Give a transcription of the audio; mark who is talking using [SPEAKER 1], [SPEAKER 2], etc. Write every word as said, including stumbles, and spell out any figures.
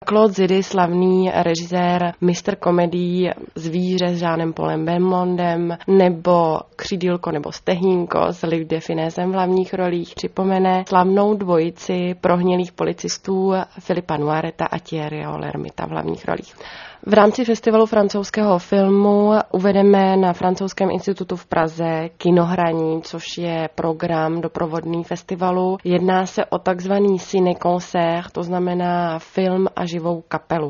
[SPEAKER 1] Claude Zidi, slavný režisér mistr komedií Zvíře s Jeanem Paulem Belmondem, nebo Křidílko nebo Stehínko s Luc de Funésem v hlavních rolích, připomene slavnou dvojici prohnilých policistů Filipa Noireta a Thierryho Lhermitta v hlavních rolích. V rámci festivalu francouzského filmu uvedeme na Francouzském institutu v Praze Kinohraní, což je program doprovodný festivalu. Jedná se o takzvaný ciné-concert, to znamená film a živou kapelu.